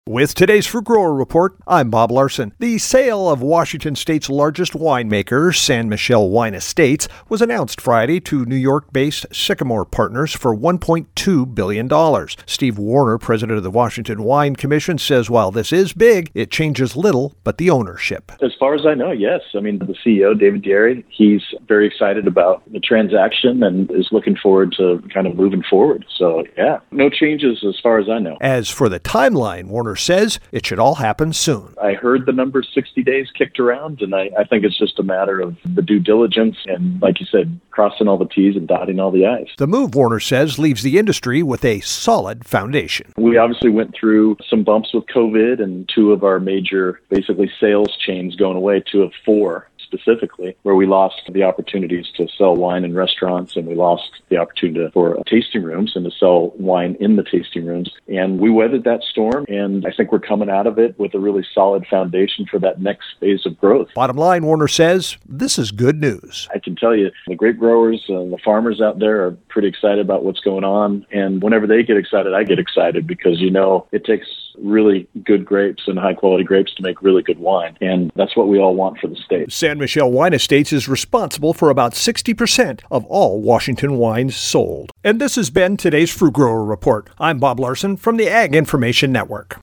With today's Fruit Grower Report, I'm Bob Larson. The sale of Washington State's largest winemaker, San Michele Wine Estates, was announced Friday to New York-based Sycamore Partners for $1.2 billion. Steve Warner, president of the Washington Wine Commission, says while this is big, it changes little but the ownership. As far as I know, yes. I mean, the CEO, David Dairy, he's very excited about the transaction and is looking forward to kind of moving forward. So, yeah, no changes as far as I know. As for the timeline, Warner says it should all happen soon. I heard the number 60 days kicked around, and I think it's just a matter of the due diligence and, like you said, crossing all the T's and dotting all the I's. The move, Warner says, leaves the industry with a solid foundation. We obviously went through some bumps with COVID and two of our major, basically, sales chains going away, two of four specifically, where we lost the opportunities to sell wine in restaurants, and we lost the opportunity for tasting rooms and to sell wine in the tasting rooms. And we weathered that storm, and I think we're coming out of it with a really solid foundation for that next phase of growth. Bottom line, Warner says, this is good news. I can tell you, the grape growers and the farmers out there are pretty excited about what's going on. And whenever they get excited, I get excited because, it takes really good grapes and high-quality grapes to make really good wine. And that's what we all want for the state. San Michele Wine Estates is responsible for about 60% of all Washington wines sold. And this has been today's Fruit Grower Report. I'm Bob Larson from the Ag Information Network.